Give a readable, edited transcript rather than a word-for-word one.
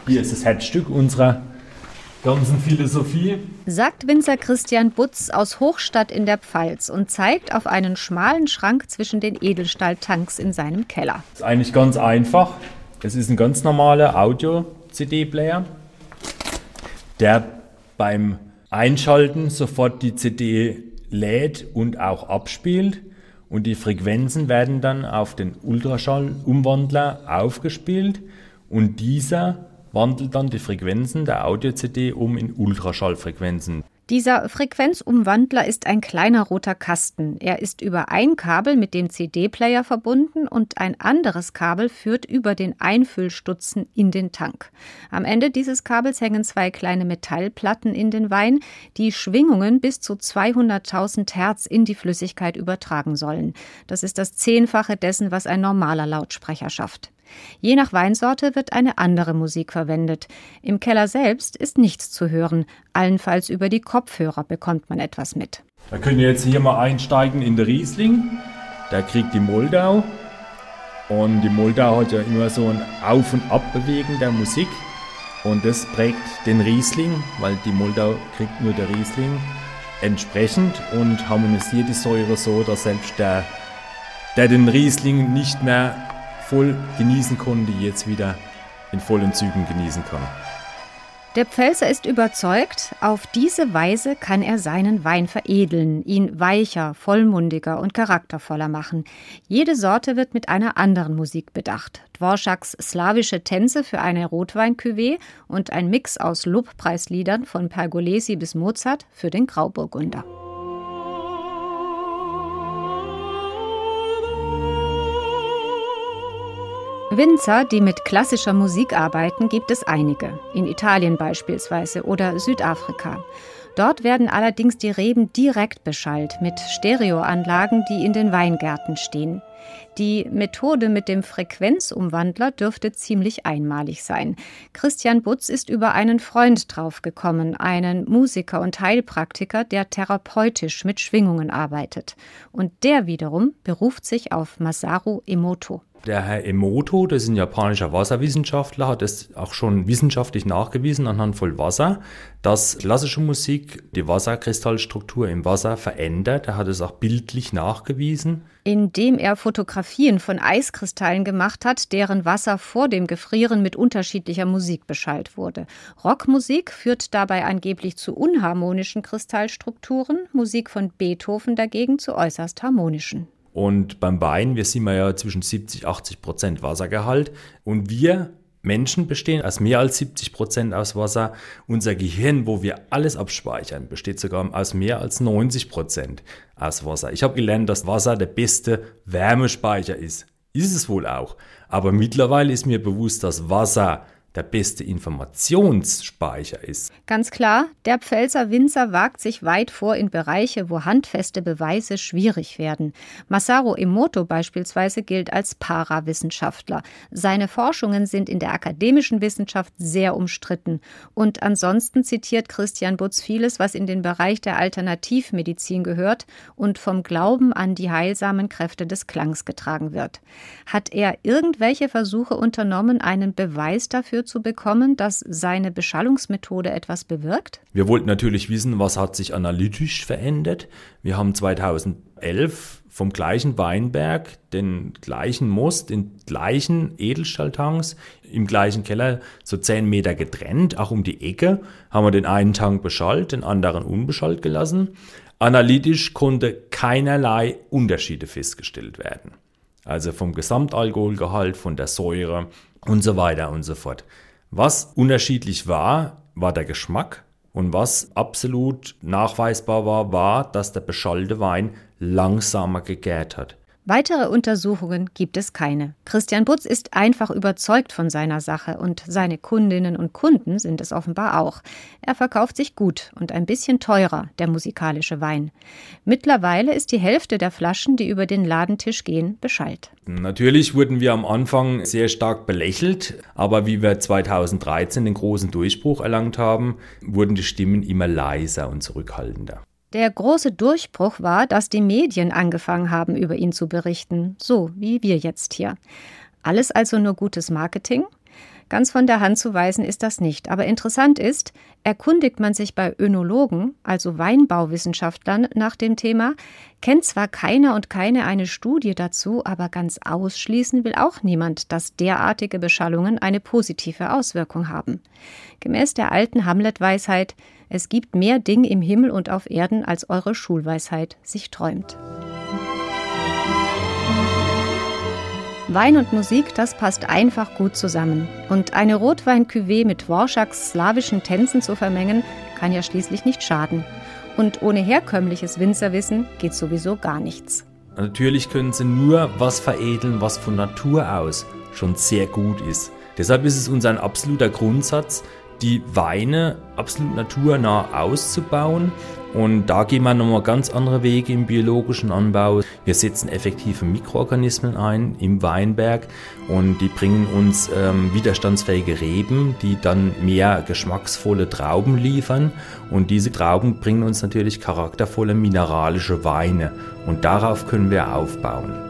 Hier ist das Herzstück unserer ganzen Philosophie, sagt Winzer Christian Butz aus Hochstadt in der Pfalz und zeigt auf einen schmalen Schrank zwischen den Edelstahltanks in seinem Keller. Das ist eigentlich ganz einfach. Es ist ein ganz normaler Audio-CD-Player, der beim Einschalten sofort die CD lädt und auch abspielt. Und die Frequenzen werden dann auf den Ultraschallumwandler aufgespielt und dieser wandelt dann die Frequenzen der Audio-CD um in Ultraschallfrequenzen. Dieser Frequenzumwandler ist ein kleiner roter Kasten. Er ist über ein Kabel mit dem CD-Player verbunden und ein anderes Kabel führt über den Einfüllstutzen in den Tank. Am Ende dieses Kabels hängen 2 kleine Metallplatten in den Wein, die Schwingungen bis zu 200.000 Hertz in die Flüssigkeit übertragen sollen. Das ist das 10-fache dessen, was ein normaler Lautsprecher schafft. Je nach Weinsorte wird eine andere Musik verwendet. Im Keller selbst ist nichts zu hören. Allenfalls über die Kopfhörer bekommt man etwas mit. Da können wir jetzt hier mal einsteigen in den Riesling. Der kriegt die Moldau. Und die Moldau hat ja immer so ein Auf- und Abbewegen der Musik. Und das prägt den Riesling, weil die Moldau kriegt nur der Riesling entsprechend und harmonisiert die Säure so, dass selbst der den Riesling nicht mehr voll genießen konnte, jetzt wieder in vollen Zügen genießen kann. Der Pfälzer ist überzeugt, auf diese Weise kann er seinen Wein veredeln, ihn weicher, vollmundiger und charaktervoller machen. Jede Sorte wird mit einer anderen Musik bedacht. Dworschaks slawische Tänze für eine Rotwein-Cuvée und ein Mix aus Lobpreisliedern von Pergolesi bis Mozart für den Grauburgunder. Winzer, die mit klassischer Musik arbeiten, gibt es einige. In Italien beispielsweise oder Südafrika. Dort werden allerdings die Reben direkt beschallt mit Stereoanlagen, die in den Weingärten stehen. Die Methode mit dem Frequenzumwandler dürfte ziemlich einmalig sein. Christian Butz ist über einen Freund draufgekommen, einen Musiker und Heilpraktiker, der therapeutisch mit Schwingungen arbeitet. Und der wiederum beruft sich auf Masaru Emoto. Der Herr Emoto, das ist ein japanischer Wasserwissenschaftler, hat es auch schon wissenschaftlich nachgewiesen anhand von Wasser, dass klassische Musik die Wasserkristallstruktur im Wasser verändert. Er hat es auch bildlich nachgewiesen. Indem er Fotografien von Eiskristallen gemacht hat, deren Wasser vor dem Gefrieren mit unterschiedlicher Musik beschallt wurde. Rockmusik führt dabei angeblich zu unharmonischen Kristallstrukturen, Musik von Beethoven dagegen zu äußerst harmonischen. Und beim Wein, wir sind ja zwischen 70-80% Wassergehalt und wir Menschen bestehen aus mehr als 70% aus Wasser. Unser Gehirn, wo wir alles abspeichern, besteht sogar aus mehr als 90% aus Wasser. Ich habe gelernt, dass Wasser der beste Wärmespeicher ist. Ist es wohl auch. Aber mittlerweile ist mir bewusst, dass Wasser der beste Informationsspeicher ist. Ganz klar, der Pfälzer Winzer wagt sich weit vor in Bereiche, wo handfeste Beweise schwierig werden. Masaru Emoto beispielsweise gilt als Parawissenschaftler. Seine Forschungen sind in der akademischen Wissenschaft sehr umstritten. Und ansonsten zitiert Christian Butz vieles, was in den Bereich der Alternativmedizin gehört und vom Glauben an die heilsamen Kräfte des Klangs getragen wird. Hat er irgendwelche Versuche unternommen, einen Beweis dafür zu bekommen, dass seine Beschallungsmethode etwas bewirkt? Wir wollten natürlich wissen, was hat sich analytisch verändert. Wir haben 2011 vom gleichen Weinberg den gleichen Most in gleichen Edelstahltanks im gleichen Keller so 10 Meter getrennt, auch um die Ecke, haben wir den einen Tank beschallt, den anderen unbeschallt gelassen. Analytisch konnte keinerlei Unterschiede festgestellt werden. Also vom Gesamtalkoholgehalt, von der Säure und so weiter und so fort. Was unterschiedlich war, war der Geschmack und was absolut nachweisbar war, war, dass der beschallte Wein langsamer gegärt hat. Weitere Untersuchungen gibt es keine. Christian Butz ist einfach überzeugt von seiner Sache und seine Kundinnen und Kunden sind es offenbar auch. Er verkauft sich gut und ein bisschen teurer, der musikalische Wein. Mittlerweile ist die Hälfte der Flaschen, die über den Ladentisch gehen, beschallt. Natürlich wurden wir am Anfang sehr stark belächelt, aber wie wir 2013 den großen Durchbruch erlangt haben, wurden die Stimmen immer leiser und zurückhaltender. Der große Durchbruch war, dass die Medien angefangen haben, über ihn zu berichten, so wie wir jetzt hier. Alles also nur gutes Marketing? Ganz von der Hand zu weisen ist das nicht. Aber interessant ist, erkundigt man sich bei Önologen, also Weinbauwissenschaftlern, nach dem Thema, kennt zwar keiner und keine eine Studie dazu, aber ganz ausschließen will auch niemand, dass derartige Beschallungen eine positive Auswirkung haben. Gemäß der alten Hamlet-Weisheit, es gibt mehr Ding im Himmel und auf Erden, als eure Schulweisheit sich träumt. Wein und Musik, das passt einfach gut zusammen. Und eine Rotwein-Cuvée mit Dvoraks slawischen Tänzen zu vermengen, kann ja schließlich nicht schaden. Und ohne herkömmliches Winzerwissen geht sowieso gar nichts. Natürlich können sie nur was veredeln, was von Natur aus schon sehr gut ist. Deshalb ist es uns ein absoluter Grundsatz, die Weine absolut naturnah auszubauen. Und da gehen wir nochmal ganz andere Wege im biologischen Anbau. Wir setzen effektive Mikroorganismen ein im Weinberg und die bringen uns widerstandsfähige Reben, die dann mehr geschmacksvolle Trauben liefern. Und diese Trauben bringen uns natürlich charaktervolle mineralische Weine. Und darauf können wir aufbauen.